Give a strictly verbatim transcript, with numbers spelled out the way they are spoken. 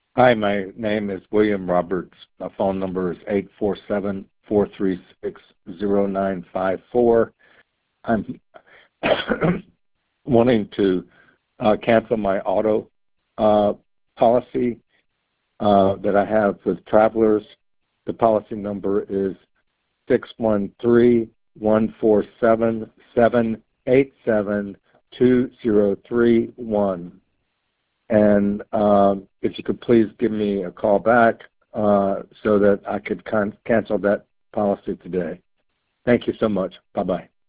Hi, my name is William Roberts. My phone number is eight four seven, four three six, zero nine five four. I'm wanting to uh, cancel my auto uh, policy uh, that I have with Travelers. The policy number is six one three, one four seven, seven eight seven, two zero three one. And um, if you could please give me a call back uh, so that I could con- cancel that policy today. Thank you so much. Bye-bye.